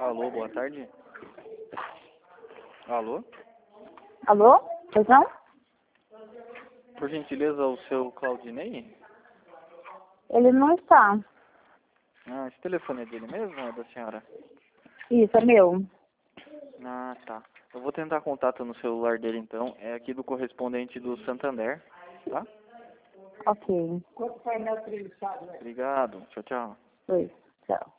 Alô, boa tarde. Alô? Alô? Pois não? Por gentileza, o seu Claudinei? Ele não está. Ah, esse telefone é dele mesmo ou é da senhora? Isso, é meu. Ah, tá. Eu vou tentar contato no celular dele então. É aqui do correspondente do Santander, tá? Ok. Obrigado. Tchau, tchau. Pois, tchau.